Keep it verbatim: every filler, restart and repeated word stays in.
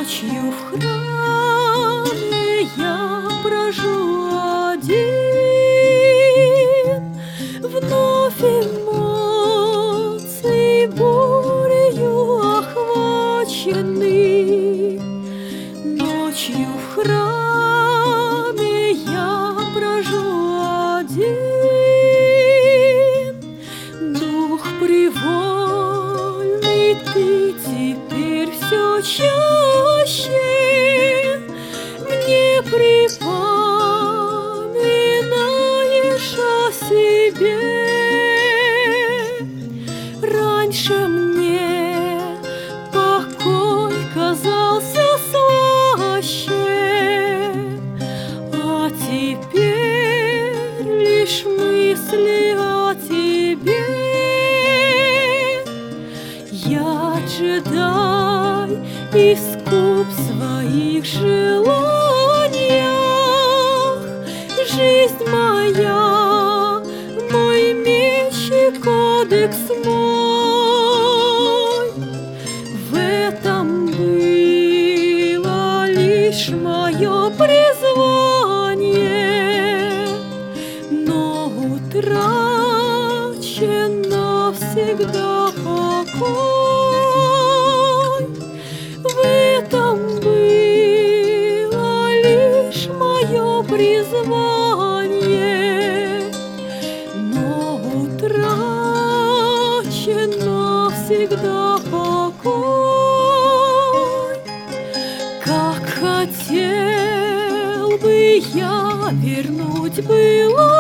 Ночью в храме я брожу один, вновь эмоции бурею охвачены. Ночью в храме я брожу один, дух привольный, ты теперь все чаще мне припоминаешь о себе. Раньше мне покой казался слаще, а теперь лишь мысли о тебе. Я джедай и скуп в своих желаниях. Жизнь моя, мой меч и кодекс мой. В этом было лишь мое призвание, но утрачен навсегда покой. В этом было лишь мое призвание, но утрачен навсегда покой. Как хотел бы я вернуть было